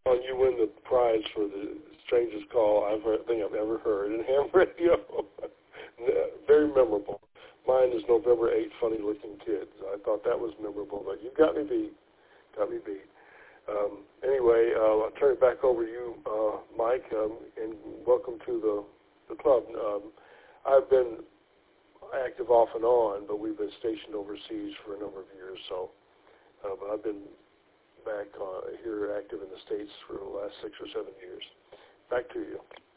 You win the prize for the strangest call I've ever heard in ham radio. Very memorable. Mine is November 8, Funny Looking Kids. I thought that was memorable, but you got me beat. Anyway, I'll turn it back over to you, Mike, and welcome to the club. I've been active off and on, but we've been stationed overseas for a number of years, so but I've been back here active in the States for the last 6 or 7 years. Back to you.